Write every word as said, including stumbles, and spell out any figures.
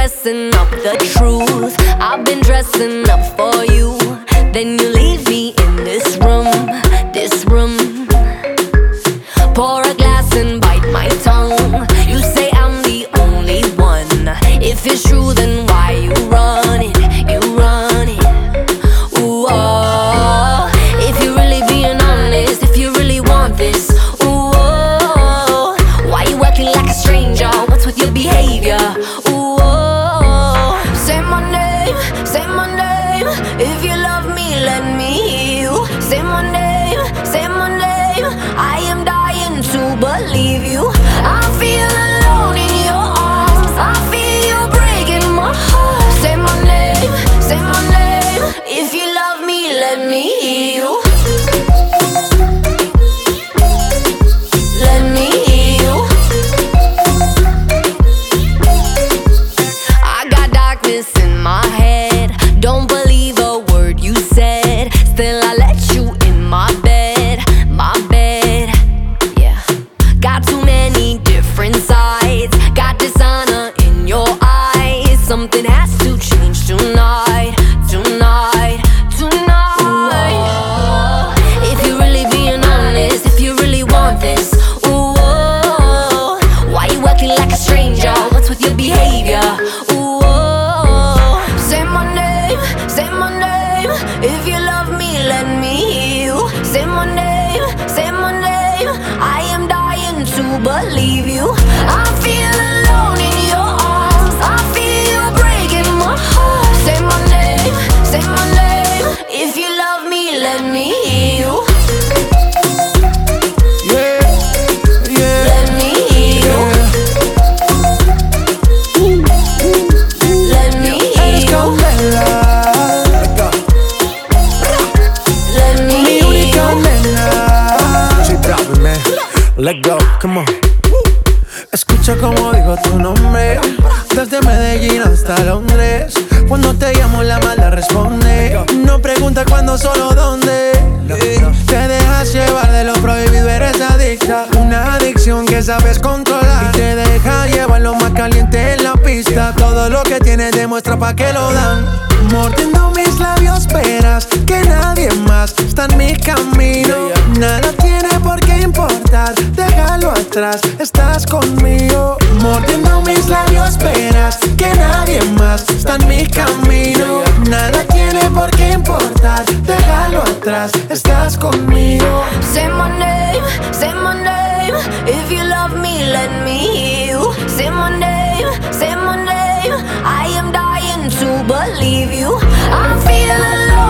dressing up the truth. I've been dressing up for you. Then you leave me in this room, this room. Pour a glass and bite my tongue. You say I'm the only one. If it's true, then why you run it? You run it. Ooh, oh. If you're really being honest, if you really want this, ooh, oh. Why you acting like a stranger? What's with your behavior? Ooh, oh. Say my name, say my name. If you love me, let me hear you. Say my name, say my name. I am dying to believe you. I feel alone in your arms. I feel you breaking my heart. Say my name, say my name. If you love me, let me hear you. Let me hear you. I got darkness in my head. Don't believe a word you said. Still I let you in my bed, my bed. Yeah. Got too many different sides. Got dishonor in your eyes. Something has to change tonight, tonight, tonight. Ooh, if you're really being honest, if you really want this, ooh, oh, why you acting like a stranger? What's with your behavior? Ooh, oh, say my name, say my name. If you love me, let me hear you. Say my name, say my name. I am dying to believe you. I feel alone in your arms. I feel you breaking my heart. Say my name, say my name. If you love me, let me hear you. Yeah, yeah, Let me hear you. Let me hear eres you. condena. Let me Mi hear única you. nena. She dropping, man. Let go, come on. Escucha como digo tu nombre. Desde Medellín hasta Londres. Cuando te llamo la mala responde. No pregunta cuándo, solo dónde. Te dejas llevar de lo prohibido, eres adicta. Una adicción que sabes controlar. Y te deja llevar lo más caliente en la pista. Todo lo que tienes demuestra pa' que lo dan. Mordiendo mis labios verás que nadie más está en mi camino. Nada tiene por qué importar, déjalo atrás, estás conmigo. Mordiendo mis labios verás que nadie más está en mi camino. Nada tiene por qué importar, déjalo atrás, estás conmigo. Say my name, say my name. If you love me, let me hear you. Say my name, say my name. I am dying to believe you. I feel alone